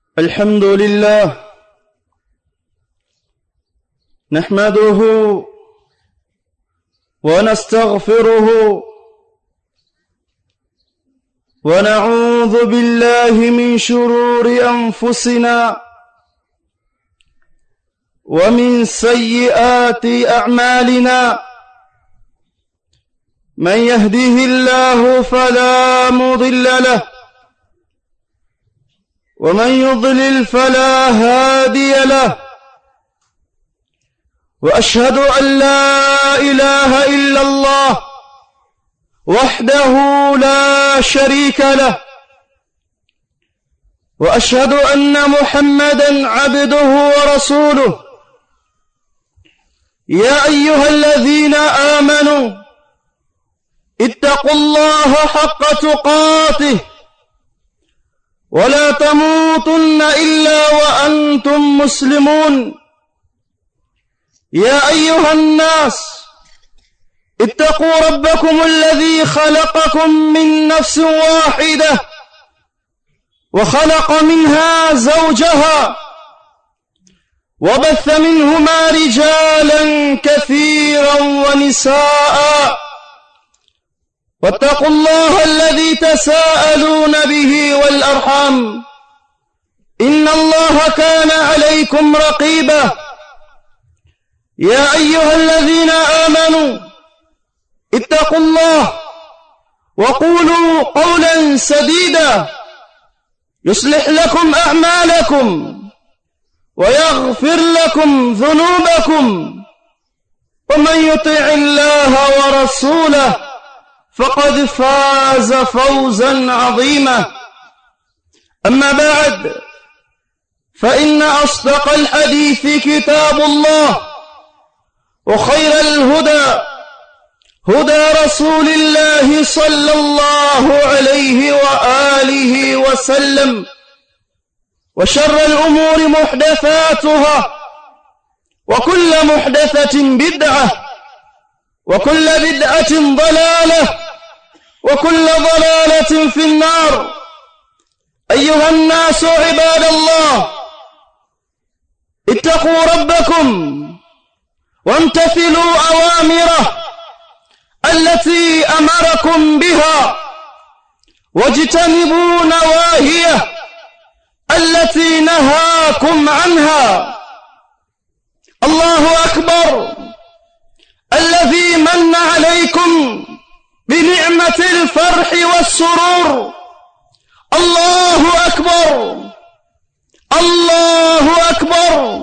الحمد لله نحمده ونستغفره ونعوذ بالله من شرور أنفسنا ومن سيئات أعمالنا من يهده الله فلا مضل له ومن يضلل فلا هادي له وأشهد أن لا إله إلا الله وحده لا شريك له وأشهد أن محمدا عبده ورسوله يا أيها الذين آمنوا اتقوا الله حق تقاته ولا تموتن إلا وأنتم مسلمون يا أيها الناس اتقوا ربكم الذي خلقكم من نفس واحدة وخلق منها زوجها وبث منهما رجالا كثيرا ونساء واتقوا الله الذي تساءلون به والأرحام إن الله كان عليكم رقيبا يا أيها الذين آمنوا اتقوا الله وقولوا قولا سديدا يصلح لكم أعمالكم ويغفر لكم ذنوبكم ومن يطع الله ورسوله فقد فاز فوزا عظيما أما بعد فإن أصدق الحديث كتاب الله وخير الهدى هدى رسول الله صلى الله عليه وآله وسلم وشر الأمور محدثاتها وكل محدثة بدعة وكل بدعة ضلالة وكل ضلالة في النار أيها الناس عباد الله اتقوا ربكم وامتثلوا أوامره التي أمركم بها واجتنبوا نواهيه التي نهاكم عنها الله أكبر الذي من عليكم بنعمة الفرح والسرور الله أكبر الله أكبر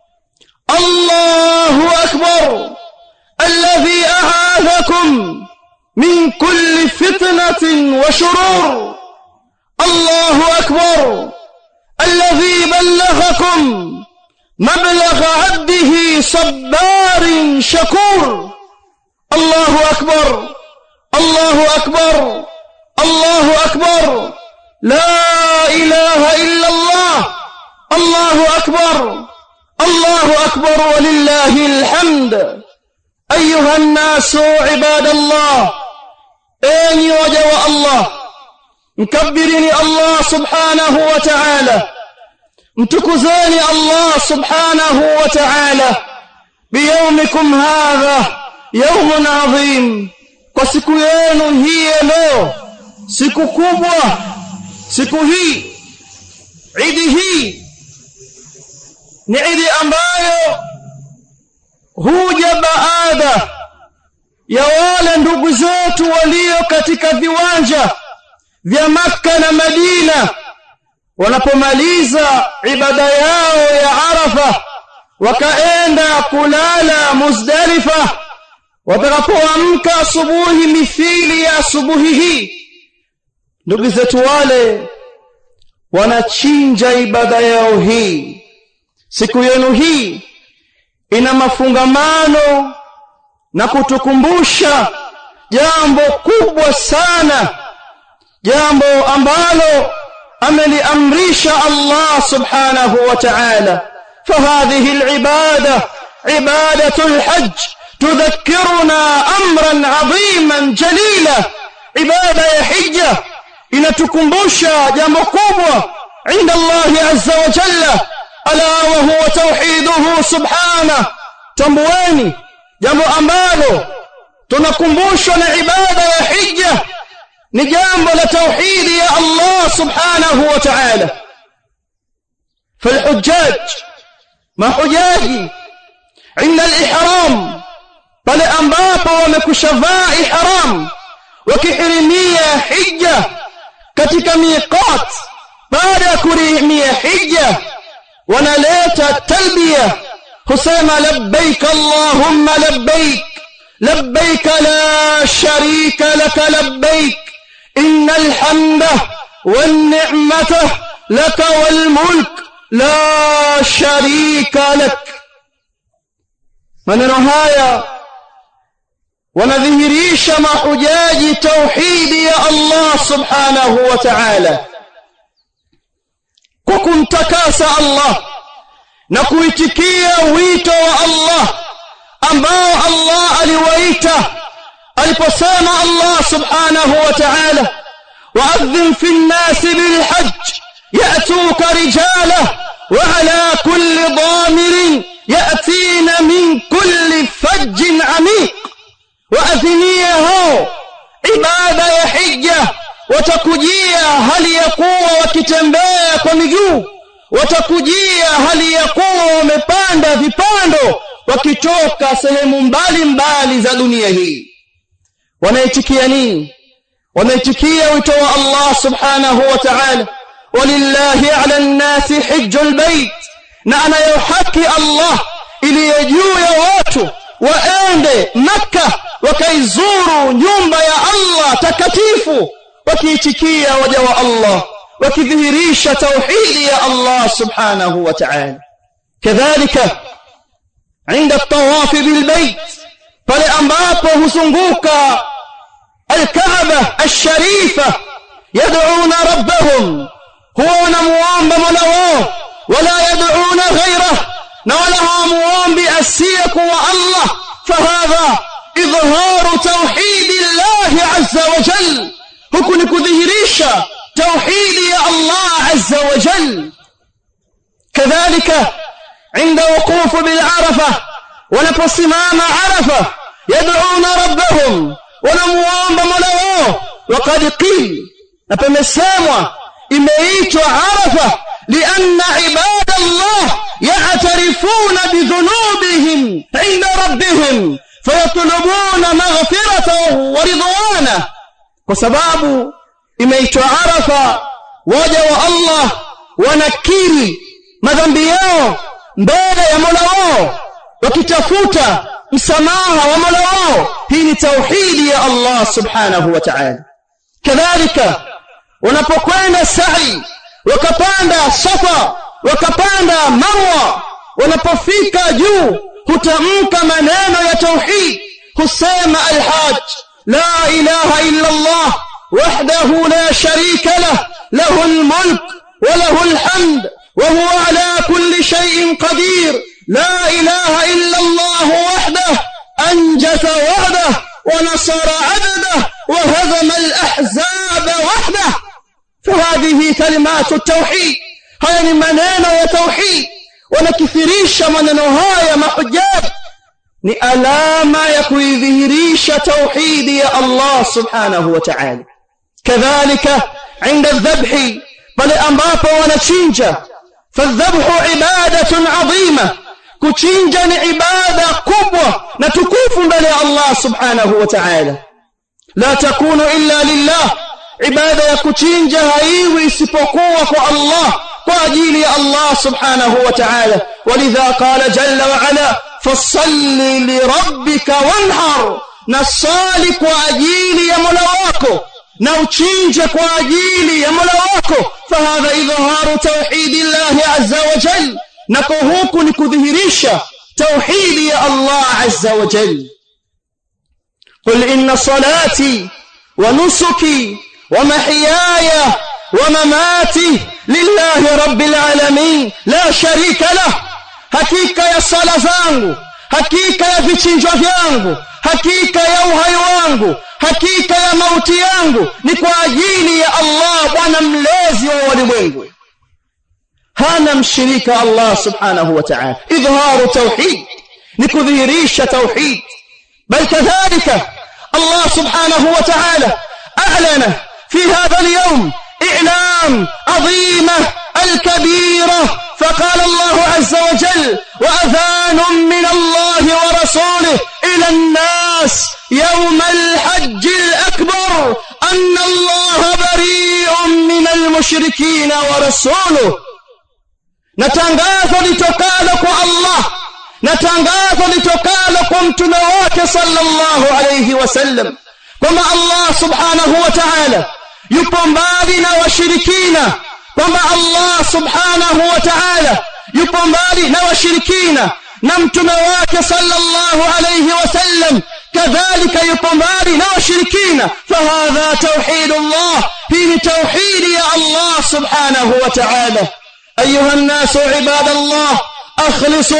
الله أكبر الذي أعاذكم من كل فتنة وشرور الله أكبر الذي بلغكم مبلغ عبده صبار شكور الله أكبر الله أكبر الله أكبر لا إله إلا الله الله أكبر الله أكبر ولله الحمد أيها الناس عباد الله أين وجه الله مكبرني الله سبحانه وتعالى متكزاني الله سبحانه وتعالى بيومكم هذا يوم عظيم وسiku yenu hii leo siku kubwa siku hii Idi hii ni Idi ambayo huja baada ya wale ndugu zetu walio katika viwanja vya Makka na Madina wanapomaliza ibada yao ya Arafa wakaenda kulala Muzdalifa watakapoamka asubuhi mithili ya asubuhi hii ndugu zetu wale wanachinja ibada yao hii siku yenu hii ina mafungamano na kutukumbusha jambo kubwa sana jambo ambalo ameliamrisha Allah subhanahu wa ta'ala فهذه العبادة عبادة الحج تذكرنا أمرا عظيما جليلا عبادة يا حجة inatukumbusha jambo kubwa عند الله عز وجل ألا وهو توحيده سبحانه. Tambueni jambo ambalo tunakumbushwa na ibada ya hija ni jambo la tauhidi ya Allah subhanahu wa ta'ala. فالحجاج mahujaji عند الإحرام pale ambapo wamekushavaa ihram wakihirimia hija katika miqat, baada ya kuhirimia hija wanaleta talbiya, husema labbaik allahumma labbaik labbaik la sharika laka labbaik innal hamda wan ni'mata laka wal mulk la sharika lak. Maneno haya wanadhihirisha mahujaji tauhidi ya Allah subhanahu wa ta'ala kwa kumtakasa Allah na kuitikia wito wa Allah ambao Allah aliwaita aliposema Allah subhanahu wa ta'ala wa'adhdhin fin nasi bil hajj ya'tuka rijala wa ala kulli dhamirin ya'tina min kulli fajjin amiq. Waadhinie hao ibada ya hija, watakujia hali ya kuwa wakitembea kwa miguu, watakujia hali ya kuwa wamepanda vipando wakitoka sehemu mbalimbali za dunia hii. Wanaitikia nini? Wanaitikia wito wa Allah subhanahu wa ta'ala, walillahi ala nnasi hijjul bait, na anayohaki Allah iliyo juu ya watu waende Makkah wakaizuru nyumba ya Allah takatifu, wakiitikia waja wa Allah, wakidhihirisha tauhidi ya Allah subhanahu wa ta'ala. Kadhalika عند الطواف بالبيت pale ambapo huzunguka الكعبة الشريفة يدعون ربهم, huwa wanamuomba Mola wao, wala yad'una ghayrahu, na wala hawamuombi asiyekuwa Allah. فهذا إظهار توحيد الله عز وجل, huku ni kudhihirisha tauhidi ya Allah azza wa jal. كذلك عند وقوف بالعرفة, wanaposimama Arafa yad'una rabbahum, wanamuomba Mola wao. وقد قيل, na pamesemwa imeitwa Arafa لأن عباد الله يعترفون بذنوبهم عند ربهم فيطلبون مغفرته ورضوانه, kwa sababu imeitwa Arafa waja wa Allah wanakiri madhambi yao mbele ya Mola wao wakitafuta msamaha wa Mola wao. Hii ni tauhidi ya Allah subhanahu wa ta'ala. Kadhalika wanapokwenda sa'i, wakapanda Safa, wakapanda Marwa, wanapofika juu hutamka maneno ya tauhid, husema al-hajj la ilaha illa Allah wahdahu la sharika lah lahu al-mulk wa lahu al-hamd wa huwa ala kulli shay'in qadir la ilaha illa Allah wahdahu anjasa wa'dahu wa nasara 'abdahu wa hazama al-ahzaba wahdahu. فهذه كلمات التوحيد, haya ni maneno ya tauhid. Wanakithirisha maneno haya mahujjat, ni alama ya kuidhihirisha tauhidi ya Allah subhanahu wa ta'ala. Kadhalika عند الذبح, pale ambapo wanachinja. فالذبح عبادة عظيمة, kuchinja ni ibada kubwa na tukufu mbele ya Allah subhanahu wa ta'ala. La takunu illa lillah, ibada ya kuchinja haiwi isipokuwa kwa Allah, kwa ajili ya Allah subhanahu wa ta'ala. Walidha qala jalla wa ala fasalli lirabbika wanhar, nasali kwa ajili ya Mola wako na uchinje kwa ajili ya Mola wako. Fahadha idhaharu tauhidi llahi azza wa jal, nako huku ni kudhihirisha tauhidi ya Allah azza wa jal. Qul inna salati wa nusuki ومحياي ومماتي لله رب العالمين لا شريك له. Hakika ya sala zangu, hakika ya vichinjwa vyangu, hakika ya uhai wangu, hakika ya mauti yangu ni kwa ajili ya Allah, Bwana mlezi wa walimwengu. hana mshirika Allah subhanahu wa ta'ala. Idharu tauhid ni kudhihirisha tauhid. Bal kadhalika Allah subhanahu wa ta'ala a'lana fi hadha al-yawm i'lam 'azima al-kabira. فقال الله عز وجل وأذان من الله ورسوله إلى الناس يوم الحج الأكبر أن الله بريء من المشركين ورسوله. نتنغاث لتقالك الله, نتنغاث لتقالكم تنواك صلى الله عليه وسلم. كما الله سبحانه وتعالى يقومبالنا وشركينا, kwamba Allah subhanahu wa ta'ala yupo mbali na washirikina na mtume wake sallallahu alayhi wasallam kadhalika yupo mbali na washirikina. Fahadha tauhidullah, hii tauhid ya Allah subhanahu wa ta'ala. Ayuha an-nasu ibadallah, akhlisu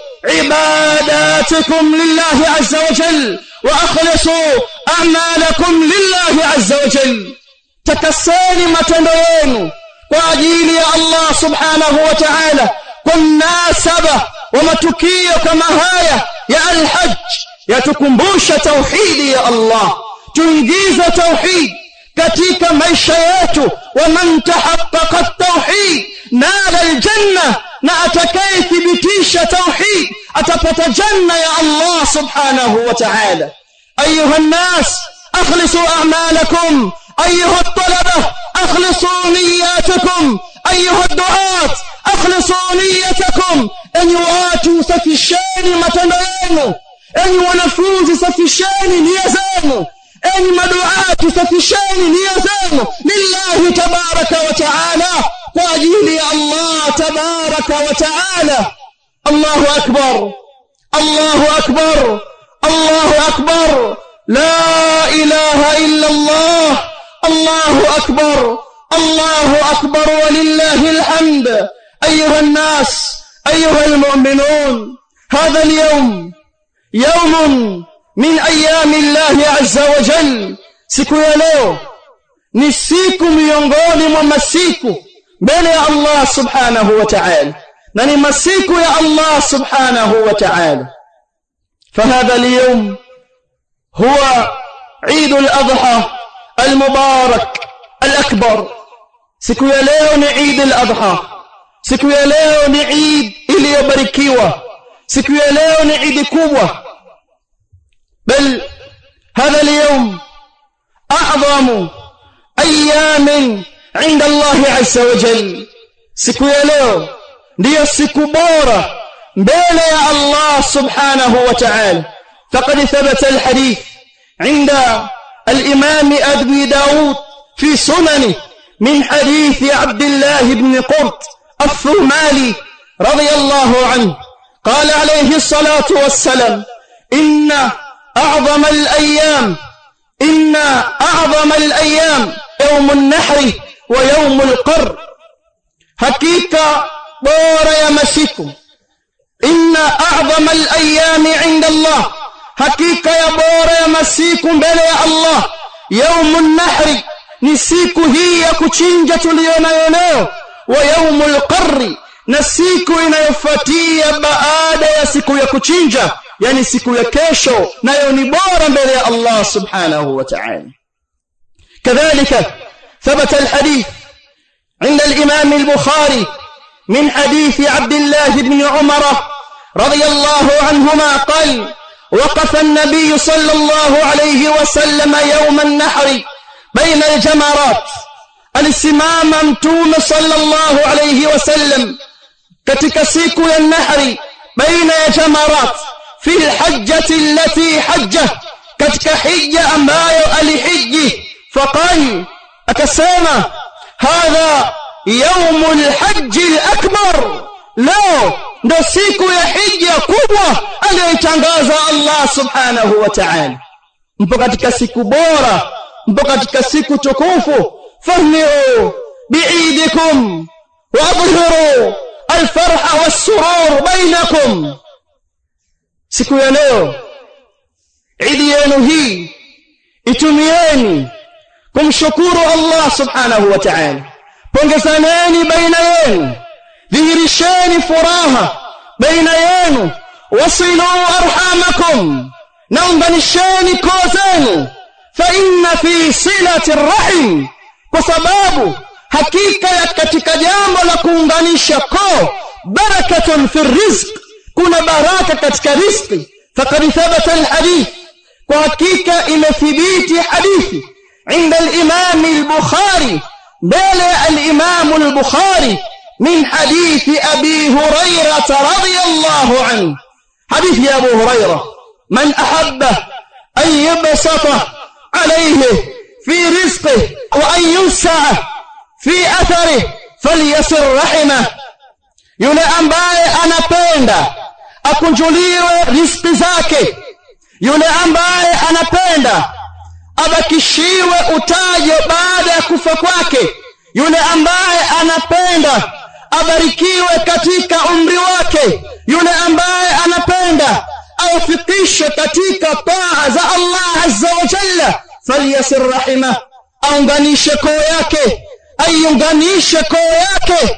ibadatikum lillahi azza wa jalla wa akhlisu a'malakum lillahi azza wa jalla. Takassani matendo yenu kwa ajili ya Allah subhanahu wa ta'ala. Kwa mnasaba wa matukio kama haya ya al-hajj yatukumbusha tauhidi ya Allah. Tuingize tauhid katika maisha yetu. Wa man tahaqqaqa at-tauhid nala al-janna, na atakayethibitisha tauhid atapata janna ya Allah subhanahu wa ta'ala. Ayuha an-nas akhlisu a'malakum, أيها الطلبة أخلصوا نياتكم, أيها الدعاة أخلصوا نيتكم. أن يواتوا سفشاني متنين, أن ونفوز سفشاني نيزان, أن مدعاة سفشاني نيزان لله تبارك وتعالى, وأجيل الله تبارك وتعالى. الله أكبر, الله أكبر, الله أكبر, لا إله إلا الله, الله أكبر, الله أكبر ولله الحمد. أيها الناس, أيها المؤمنون, هذا اليوم يوم من أيام الله عز وجل. siku ya leo ni siku miongoni mwa masiku mbele ya Allah subhanahu wa ta'ala, na ni masiku ya Allah subhanahu wa ta'ala. فهذا اليوم هو عيد الأضحى المبارك الأكبر. siku ya leo ni Eid al-Adha, siku ya leo ni Eid iliyobarikiwa, siku ya leo ni Eid kubwa. بل هذا اليوم أعظم أيام عند الله عز وجل. siku ya leo ndiyo siku bora mbele ya Allah subhanahu wa ta'ala. فقد ثبت الحديث عند الإمام أبي داود في سننه من حديث عبد الله بن قرط الثمالي رضي الله عنه قال عليه الصلاة والسلام إن أعظم الأيام يوم النحر ويوم القر. حقيقة بورا يا مسيكم, إن أعظم الأيام عند الله, hakika ya bora ya masiku mbele ya Allah yaumun nahri, ni siku hii ya kuchinja tuliyonayo leo. Wa yaumul qarri, na siku inayofuatia baada ya siku ya kuchinja, yani siku ya kesho, nayo ni bora mbele ya Allah subhanahu wa ta'ala. kadhalika thabata alhadith عند الإمام البخاري من حديث عبد الله بن عمر رضي الله عنهما قال وقف النبي صلى الله عليه وسلم يوم النحر بين الجمرات. alisimama mtume sallallahu alayhi wasallam katika siku ya nahri baina ya jamarat fi alhajjati allati hajja, katika hija ambayo alihiji. faqal, akasema hadha yawmul hajji alakbar, leo ndo siku ya hija kubwa aliyotangaza Allah subhanahu wa ta'ala. mpo katika siku bora, mpo katika siku tukufu. fahniu bi'idikum wa adhiru alfarha wassurur bainakum. siku ya leo, idi yenu hii itumieni kumshukuru Allah subhanahu wa ta'ala. pongezaneni baina yenu, dhihirisheni furaha baina yenu, wasilu arhamakum, naunganisheni koo zenu, fa inna fi silati rahim, kwa sababu hakika ya katika jambo la kuunganisha koo barakatun fi rizq, kuna baraka katika riziki. Faqad thabata alhadith, kwa hakika imethibiti hadithi عند الإمام البخاري بل الإمام البخاري من حديث أبي هريرة رضي الله عنه. حديث يا أبو هريرة: من أحب أن يبسط عليه في رزقه وأن ينسع في أثره فليصل رحمه. yule ambaye anapenda akunjuliwe riziki zake, yule ambaye anapenda abakishiwe utajo baada ya kufa kwake, yule ambaye anapenda abarikiwe katika umri wake, yule ambaye anapenda awafikishwe katika taa za Allah azza wa jalla, falyasir rahimah, aunganishe koo yake, aiunganishe koo yake,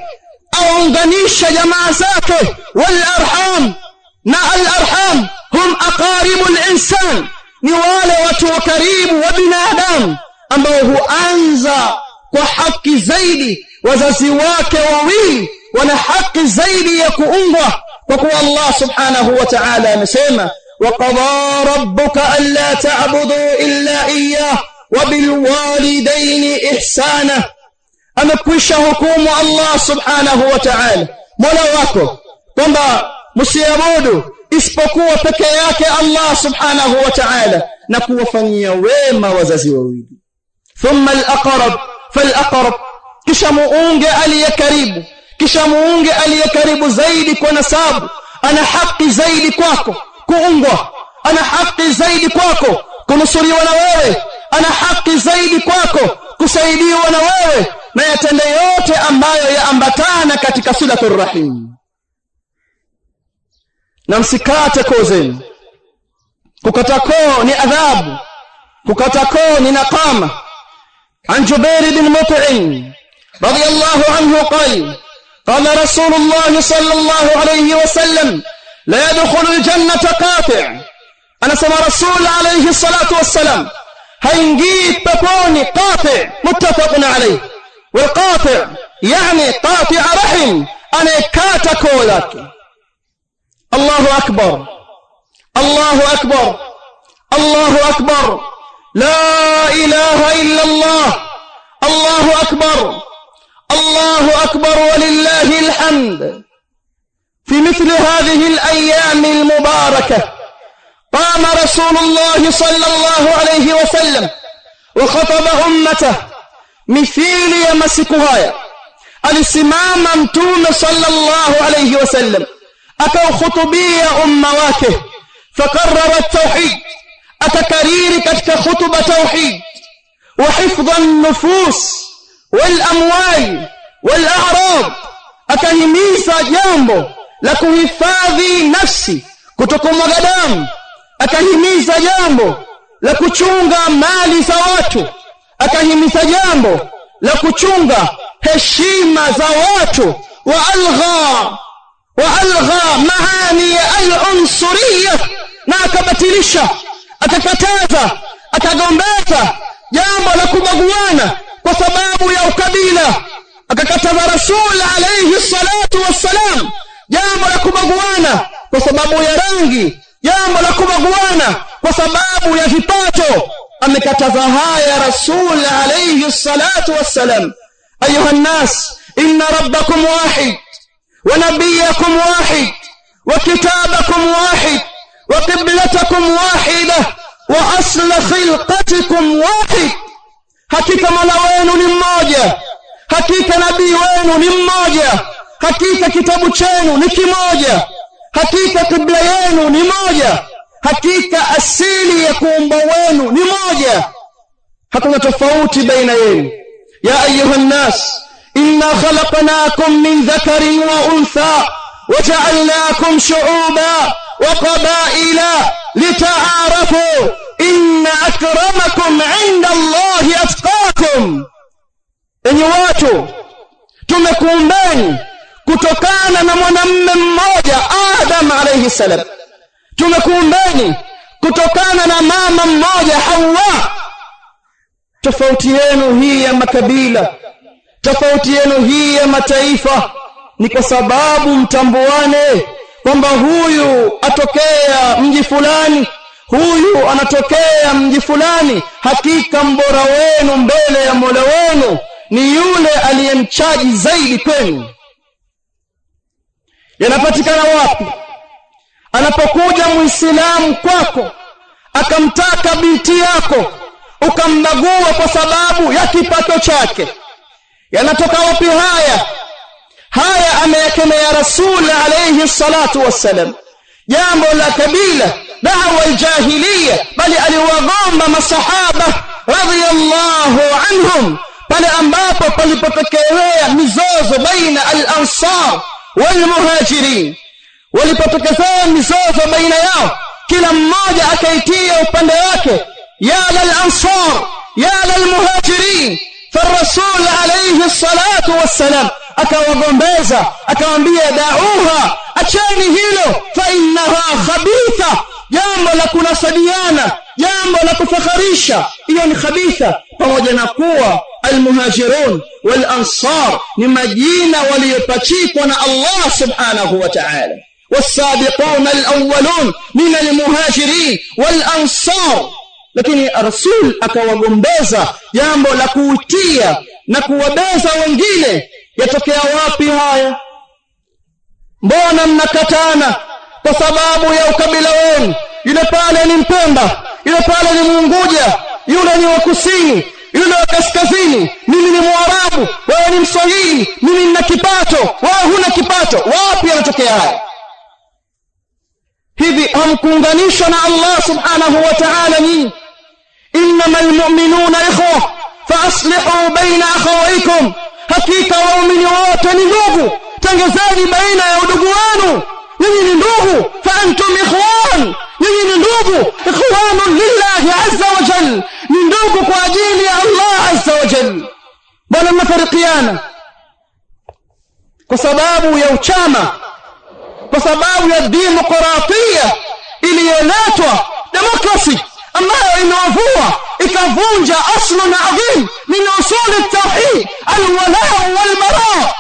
aunganishe jamaa zake. Wal arham, na al arham hum aqaribul insan, ni wale watu wa karibu wa binadamu ambao huanza kwa haki zaidi. Wazazi wake wawili wana haki zaidi ya kuungwa, kwa kuwa Allah subhanahu wa ta'ala amesema: wa qadha rabbuka alla ta'budu illa iyyah wa bil walidayni ihsana. Amekwisha hukumu Allah subhanahu wa ta'ala, Mola wako, kwamba msiabudu isipokuwa peke yake Allah subhanahu wa ta'ala, na kuwafanyia wema wazazi wawili. Thumma al-aqrab fal-aqrab, kisha muunge aliyekaribu, kisha muunge aliyekaribu zaidi kwa nasabu, ana haki zaidi kwako kuungwa, ana haki zaidi kwako kunusuriwa na wewe, ana haki zaidi kwako kusaidiwa na wewe, na yatende yote ambayo yaambatana katika silatul rahim. Na msikate koo zenu. Kukata koo ni adhabu, kukata koo ni nakama. An Jubair bin Mut'im radiyallahu anhu qala qala Rasulullah sallallahu alayhi wasallam la yadkhulu aljannata qati'. Anasema Rasul alayhi salatu wassalam, haingii peponi qati', muttafaqun alayhi. Wal qati' yani qati' rahim, anayekata koo lake. الله أكبر الله أكبر الله أكبر لا إله إلا الله الله أكبر الله أكبر ولله الحمد. في مثل هذه الأيام المباركة قام رسول الله صلى الله عليه وسلم وخطب أمته مثيل يمسكها. alisimama mtume sallallahu alayhi wasallam akaukhutubia umma wake, fakarrara at-tauhid, atakariri katika khutba tauhid, wa hifdha an-nufus wal amwal wal a'rad, akahimiza jambo la kuhifadhi nafsi kutokumwaga damu, akahimiza jambo la kuchunga mali za watu, akahimiza jambo la kuchunga heshima za watu, وألغى معاني العنصرية, na akabatilisha, akakataza, akagombeza jambo la kubaguana kwa sababu ya ukabila. Akakataza Rasul alayhi salatu wassalam jambo la kubaguana kwa sababu ya rangi, jambo la kubaguana kwa sababu ya vipato. Amekataza haya Rasul alayhi salatu wassalam. Ayuha an-nas, inna rabbakum wahid ونبيكم واحد وكتابكم واحد وقبلتكم واحدة وأصل خلقتكم واحد. hakika Mola wenu ni mmoja, hakika nabii wenu ni mmoja, hakika kitabu chenu ni kimoja, hakika kibla yenu ni moja, hakika asili ya kuumba wenu ni moja, hakuna tofauti baina yenu. Ya ayuha an-nas, إنا خلقناكم من ذكر وأنثى وجعلناكم شعوبا وقبائل لتعارفوا إن أكرمكم عند الله أتقاكم. Enyi watu, tumekuumbeni kutokana na mwanamume mmoja Adam alayhi salam. Tumekuumbeni kutokana na mama mmoja Hawa. Tofauti yenu hii ya makabila, tofauti yenu hii ya mataifa ni kwa sababu mtambuane kwamba huyu atokea mji fulani, huyu anatokea mji fulani. Hakika mbora wenu mbele ya Mola wenu ni yule aliyemchaji zaidi kwenu. Yanapatikana wapi? Anapokuja Muislamu kwako akamtaka binti yako ukambagua kwa sababu ya kipato chake. Yanatoka wapi haya? Haya ameyakemea Rasul alayhi salatu wassalam. Jambo la kabila, da'wa al-jahiliya, bali aliwagomba masahaba radhiyallahu anhum pale ambapo palipotokea mizozo baina al-ansar wal muhajirin. Walipotokezea mizozo baina yao, kila mmoja akaitia upande wake, ya lal-ansar ya lal-muhajirin. فالرسول عليه الصلاة والسلام akawagombeza, akawaambia da'uha, acheni hilo, fa innaha khabitha. Jambo la kunasadiana, jambo la kufakharisha, hiyo ni khabitha. Pamoja na kuwa almuhajirun wal ansar ni majina waliyopachikwa na Allah subhanahu wa ta'ala. والسابقون الأولون من المهاجرين والأنصار. Lakini Rasul akawagombeza jambo la kuutia na kuwabeza wengine. Yatokea wapi haya? Mbona mnakatana kwa sababu ya ukabila wenu? Yule pale ni Mpemba, yule pale ni Muunguja, yule ni wa kusini, yule wa kaskazini. Mimi ni Mwarabu, wewe ni Mswahili. Mimi nina kipato, wewe huna kipato. Wapi yanatokea haya? Hivi hamkuunganishwa na Allah subhanahu wa ta'ala nyinyi? innamal mu'minuna ikhwa fa aslihu baina akhawaykum. Hakika waumini wote ni ndugu, tengezeni baina ya udugu wenu. Nyinyi ni ndugu, fa antum ikhwan. Nyinyi ni ndugu, ikhwanun lillahi azza wa jalla, ni ndugu kwa ajili ya Allah azza wa jalla. Bwana mnafarikiana kwa sababu ya uchama, kwa sababu ya demokratia iliyoletwa, demokrasi ambayo inavua ikavunja aslun adhim min usul at-tauhid al-wala' wal-bara'.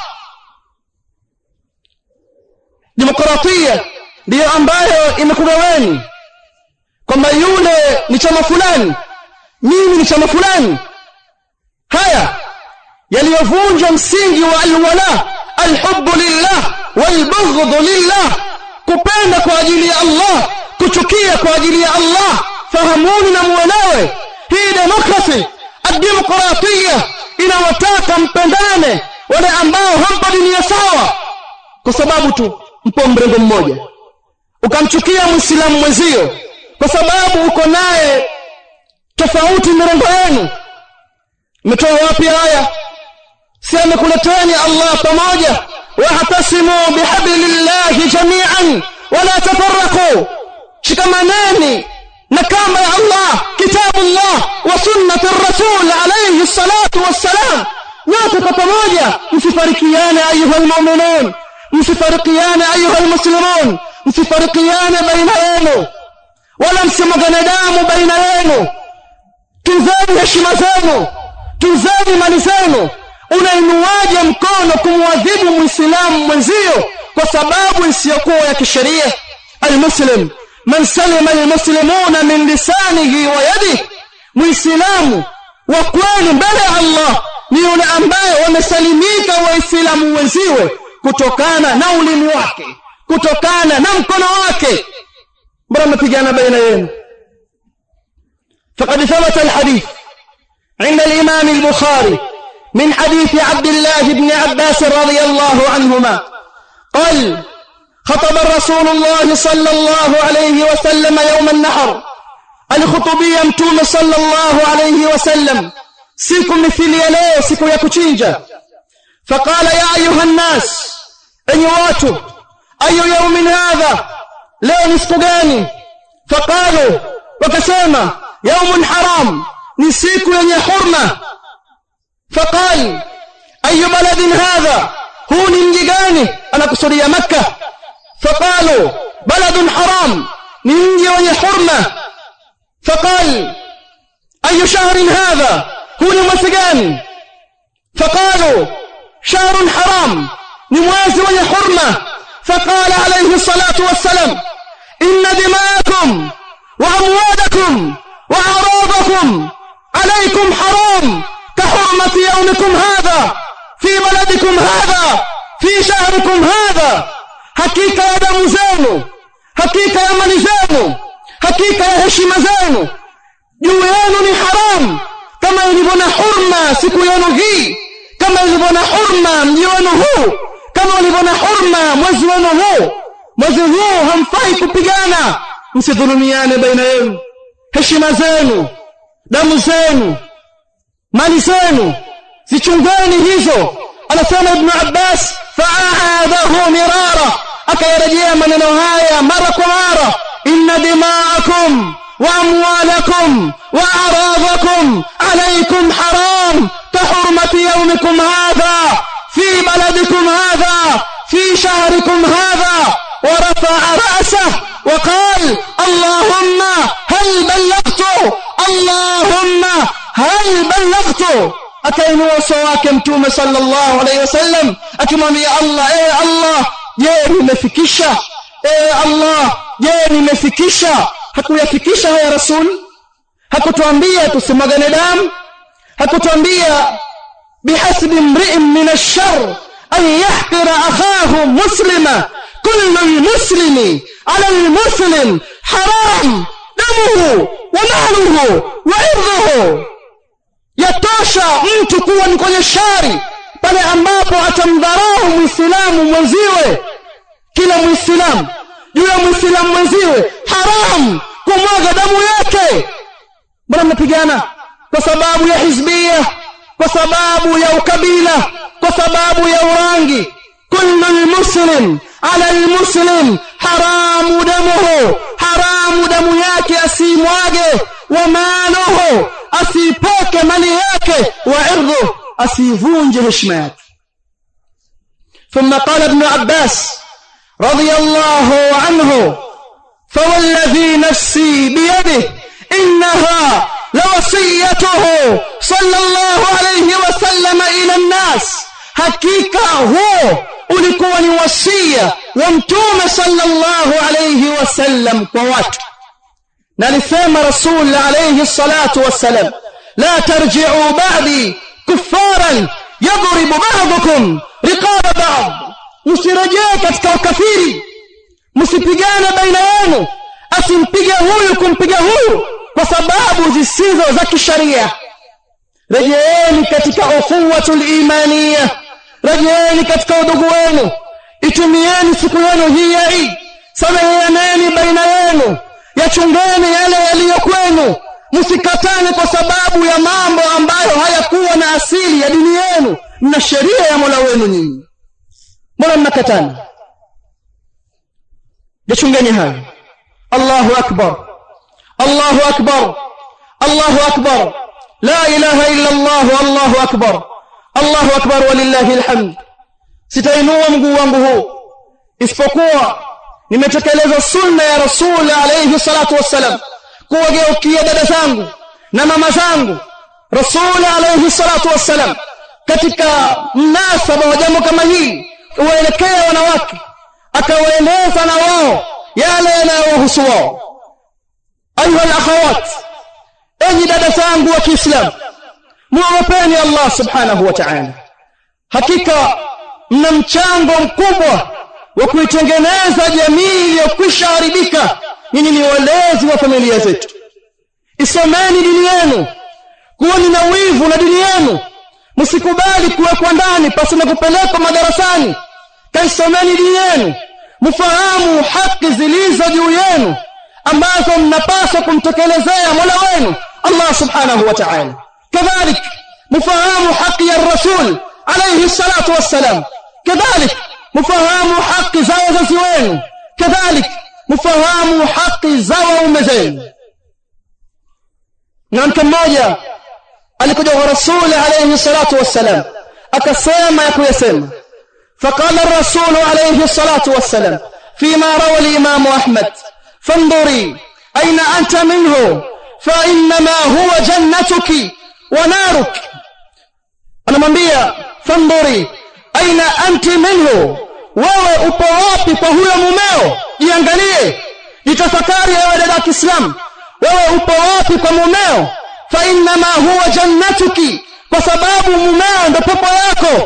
Demokratia ndiyo ambayo imekugaweni kwamba yule ni chama fulani, mimi ni chama fulani. Haya yaliyovunja msingi wa al-wala', al-hubbu lillah wal-bughdhu lillah, kupenda kwa ajili ya Allah, kuchukia kwa ajili ya Allah. Fahamuni na muelewe, hii demokrasi ad-demokratia inawataka mpendane wale ambao hampo dini sawa, kwa sababu tu mpo mrengo mmoja. Ukamchukia Muislamu mwenzio kwa sababu uko naye tofauti mirengo yenu. Umetoa wapi haya? Si amekuleteni Allah pamoja, wahtasimu bihablillahi jami'an wala tafarraqu. Shikamaneni na kamba ya Allah, kitabullah wa sunnati ar-rasul alayhi salatu wassalam. Nyote kwa pamoja msifarikiane ayuha almu'minun, msifarikiane ayuha almuslimun, msifarikiane baina yenu wala msimwagane damu baina yenu. Tunzeni heshima zenu, tunzeni mali zenu. Unainuaje mkono kumwadhibu Muislamu mwenzio kwa sababu isiyokuwa ya kisheria? Almuslim man salima almuslimuna min lisanihi wa yadihi. Muislamu wa kweli mbele ya Allah ni yule ambaye wamesalimika waislamu wenziwe kutokana na ulimi wake, kutokana na mkono wake. Mbona mnapigana baina yenu? فقد ثبت الحديث عند الإمام البخاري من حديث عبد الله بن عباس رضي الله عنهما قال: خطب الرسول الله صلى الله عليه وسلم يوم النحر. الخطبية متوم صلى الله عليه وسلم siku mithili ya leo, siku ya kuchinja. Faqala ya ayuha nnas, enyi watu, ayu yawmin hadha, leo ni siku gani? Faqalu, wakasema yawmun haram, ni siku yenye hurma. Faqal ayu baladin hadha, huu ni mji gani? anakusudia Makkah. Faqalu baladun haram, ni mji wenye hurma. Faqal ayu shahrin hadha, huu ni mwezi gani? Faqalu shahrun haram, ni mwezi wenye hurma. Faqala alayhi salatu wassalam inna dima'akum wa amwadakum wa a'radakum alaykum haram كحرمة يومكم هذا في بلدكم هذا في شهركم هذا. hakika ya damu zenu, hakika ya mali zenu, hakika ya heshima zenu juu yenu ni haram, kama ilivyo na hurma siku yenu hii, kama ilivyo na hurma mji wenu huu, kama ilivyo na hurma mwezi wenu huu. Mwezi huu hamfai kupigana, msidhulumiane baina yenu. Heshima zenu, damu zenu, mali zenu zichungeni hizo. Anasema Ibn Abbas fa'adahu mirara, akayarejea maneno haya mara kwa mara, inna dima'akum wa amwalakum wa a'radakum alaykum haram kahurmati yawmikum hadha fi baladikum hadha fi shahrikum hadha. ورفع رأسه وقال اللهم هل بلغت، اللهم هل بلغت. akainua uso wake Mtume sallallahu alayhi wasallam akimwambia Allah, Allah, je nimefikisha? Allah, je nimefikisha? Hakuyafikisha haya Rasul? Hakutuambia tusimwagane damu? Hakutuambia bihasbi imri'in min ash-sharr an yahqira akhahu muslima kullu al-muslimi 'ala al-muslim haram damuhu wa maluhu wa irduhu. Yatosha mtu kuwa ni kwenye shari pale ambapo atamdharau Muislamu mwenziwe. Kila Muislamu juu ya Muislamu mwenziwe haram kumwaga damu yake. Mbona mnapigana? Kwa sababu ya hizbia, kwa sababu ya ukabila, kwa sababu ya urangi. kullu almuslim ala almuslim haramu damuhu, haramu damu yake asimwage, wa maluhu asipoke mali yake, wa irduhu asivunje heshima yake. ثم قال ابن عباس رضي الله عنه فوالذي نفسي بيده إنها لوصيته صلى الله عليه وسلم إلى الناس. hakika huo ulikuwa ni wasia wa Mtume sallallahu alayhi wasallam kwa watu. na alisema Rasul alayhi salatu wassalam la tarji'u ba'di kuffaran yadribu ba'dukum riqaba ba'd, msirejee katika ukafiri, msipigane baina yenu, asimpige huyu kumpiga huyu kwa sababu zisizo za kisharia. Rejeeni katika ukhuwatul imaniyah, rejeeni katika udugu wenu, itumieni siku yenu hii ya Eid, sameheaneni baina yenu, yachungeni yale yaliyo kwenu, msikatane kwa sababu ya mambo ambayo hayakuwa na asili ya dini yenu na sheria ya Mola wenu. Nyinyi mbona mnakatana? yachungeni hayo. Allahu akbar, Allahu akbar, Allahu akbar, la ilaha illa Allah, Allahu akbar, Allahu akbar walillahi alhamd. Sitainua mguu wangu huu isipokuwa nimetekeleza sunna ya Rasul alayhi salatu wassalam, kuwageukia dada zangu na mama zangu. Rasul alayhi salatu wassalam katika mnasaba wa jambo kama hii kuwaelekea wanawake, akawaeleza na wao yale yanayohusu wao. Ayuha al-akhawat, enyi dada zangu wa Kiislamu, muogopeni Allah subhanahu wa ta'ala. Hakika mna mchango mkubwa wa kuitengeneza jamii iliyokwisha haribika. Nyinyi ni walezi wa familia zetu. Isomeni dini yenu, kuweni na wivu na dini yenu, msikubali kuwekwa ndani pasi na kupelekwa madarasani. Kaisomeni dini yenu, mfahamu haki zilizo juu yenu ambazo mnapaswa kumtekelezea Mola wenu Allah subhanahu wa ta'ala. Kadhalik mfahamu haki ya Rasul alayhi salatu wassalam, kadhalik mfahamu haki za wazazi wenu, kadhalik mfahamu haki za waume zenu. Na mtu mmoja alikuja kwa Rasul alayhi salatu wassalam akasema ya kuyasema, فقال الرسول عليه الصلاة والسلام فيما روى الإمام أحمد فانظري أين أنت منه فإنما هو جنتك ونارك. anamwambia fandhuri aina anti minhu, wewe upo wapi kwa huyo mumeo? Jiangalie, jitafakari ewe dada Kiislamu, wewe upo wapi kwa mumeo? Fa inma huwa jannatuki, kwa sababu mumeo ndo pepo yako,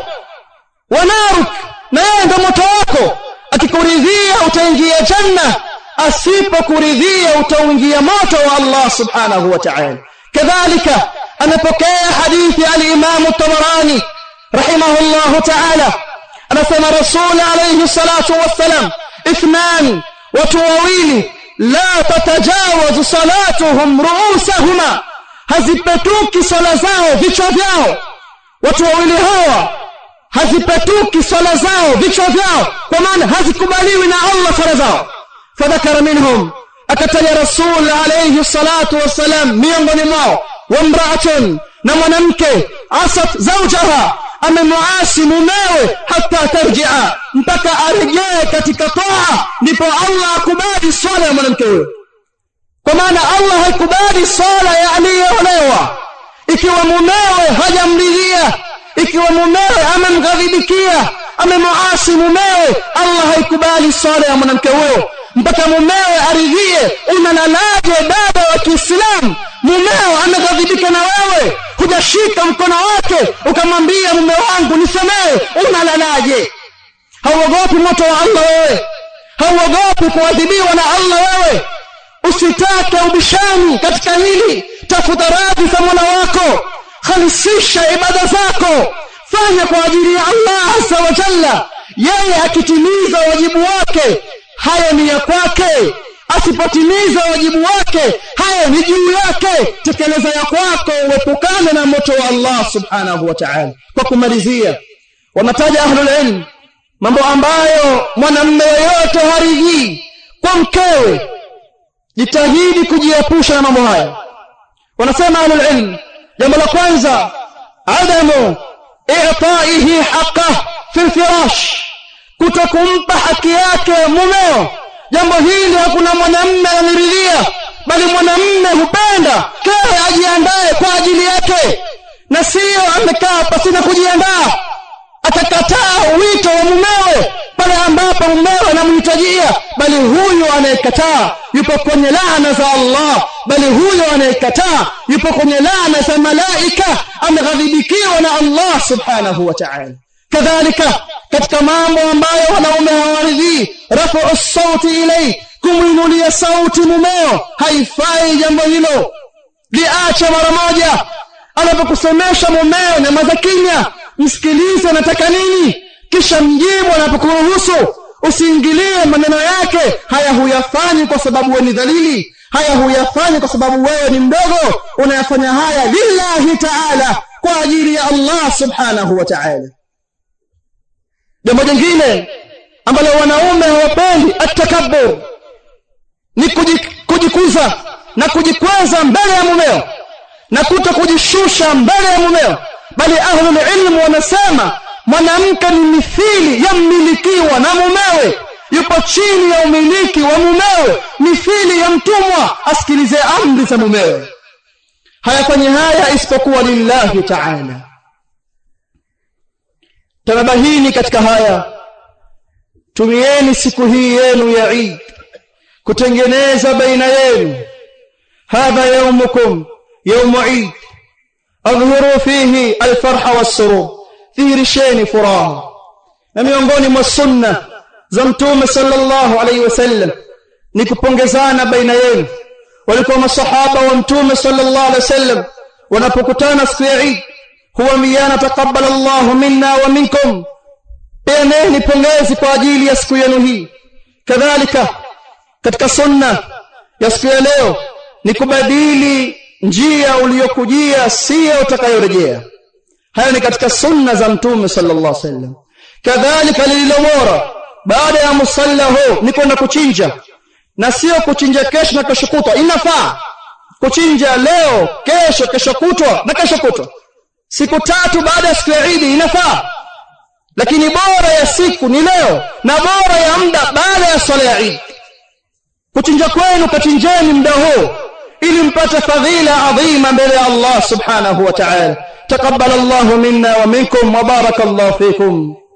wanaruk, na yeye ndo moto wako. Akikuridhia utaingia janna, asipokuridhia utaingia moto wa Allah subhanahu wa ta'ala. kadhalika amepokea hadithi al-Imam at-Tabarani rahimahullah ta'ala, anasema Rasul alayhi salatu wassalam, ithnan, watu wawili la tatajawazu salatuhum ru'usahuma, hazipetuki sala zao vichwa vyao. Watu wawili hawa hazipetuki sala zao vichwa vyao, kwa maana hazikubaliwi na Allah sala zao. Fadhakara minhum, akataja Rasul alayhi salatu wassalam miongoni mwao wamra'atun, na mwanamke asat zawjaha, amemuasi mumewe hata tarji'a, mpaka arejee katika toa, ndipo Allah akubali swala ya mwanamke huyo. Kwa maana Allah haikubali swala ya aliyeolewa ikiwa mumewe hajamridhia, ikiwa mumewe amemghadhibikia, amemuasi mumewe, Allah haikubali swala ya mwanamke huyo mpaka mumewe aridhie. Unalalaje dada wa Kiislamu, mumeo ameghadhibika na wewe hujashika mkono wake ukamwambia mume wangu nisamehe? Unalalaje? Hauogopi moto wa Allah wewe? Hauogopi kuadhibiwa na Allah wewe? Usitake ubishani katika hili, tafuta radhi za Mola wako, khalisisha ibada zako, fanya kwa ajili ya Allah azza wa jalla. Yeye akitimiza wajibu wake, hayo ni ya kwake. Asipotimiza wajibu wake, hayo ni juu yake. Tekeleza ya kwako, uepukane na moto wa Allah subhanahu wa ta'ala. Kwa kumalizia, wanataja ahlul ilm mambo ambayo mwanamume yote haridhii kwa mkewe. Jitahidi kujiepusha na mambo haya. Wanasema ahlul ilm, jambo la kwanza, adamu i'ta'ihi haqqah fil firash, kutokumpa haki yake mumeo. Jambo hili hakuna mwanamume aniridhia, bali mwanamume hupenda kile ajiandae kwa ajili yake, na sio amekaa pasina kujiandaa. Atakataa wito wa mumewe pale ambapo mumewe anamhitajia, bali huyo anayekataa yupo kwenye laana za Allah, bali huyo anayekataa yupo kwenye laana za malaika, ameghadhibikiwa na Allah subhanahu wa ta'ala. kadhalika katika mambo ambayo wanaume hawaridhii, rafu sauti ilai, kumuinulia sauti mumeo, haifai jambo hilo. Liacha mara moja. Anapokusemesha mumeo, nyamaza kimya, msikilize anataka nini, kisha mjibu anapokuruhusu. Usiingilie maneno yake. Haya huyafanyi kwa sababu wewe ni dhalili, haya huyafanyi kwa sababu wewe ni mdogo, unayafanya haya lillahi ta'ala, kwa ajili ya Allah subhanahu wa ta'ala. Jambo jingine ambalo wanaume hawapendi, atakabbur, ni kujikuza na kujikweza mbele ya mumeo na kutokujishusha mbele ya mumeo. Bali ahlul ilm wanasema mwanamke ni mithili ya mmilikiwa na mumewe, yupo chini ya umiliki wa mumewe, mithili ya mtumwa, asikilize amri za mumewe. Hayafanyi haya isipokuwa lillahi ta'ala. Tanabahini katika haya, tumieni siku hii yenu ya Eid kutengeneza baina yenu. Hadha yawmukum yawmu Eid, adhhiru fihi alfarha wassurur, dhihirisheni furaha. Na miongoni mwa sunna za Mtume sallallahu alayhi wasallam ni kupongezana baina yenu. Walikuwa masahaba wa Mtume sallallahu alayhi wasallam wanapokutana siku ya Eid huambiana taqabbala Allahu minna wa minkum, peaneni pongezi kwa ajili ya siku yenu hii. Kadhalika katika sunna ya siku ya leo ni kubadili njia uliyokujia, sio utakayorejea. Haya ni katika sunna za Mtume sallallahu alaihi wasallam. Kadhalika lililobora baada ya musalla huu ni kwenda kuchinja, na sio kuchinja kesho na kesho kutwa. Inafaa kuchinja leo, kesho, kesho kutwa na kesho kutwa, siku tatu baada ya siku ya Eid inafaa. lakini bora ya siku ni leo na bora ya muda baada ya swala ya Eid. Kuchinja kwenu kachinjeni muda huu ili mpate fadhila adhima mbele ya Allah subhanahu wa ta'ala. Taqabbal Allahu minna wa minkum wa barakallahu fikum.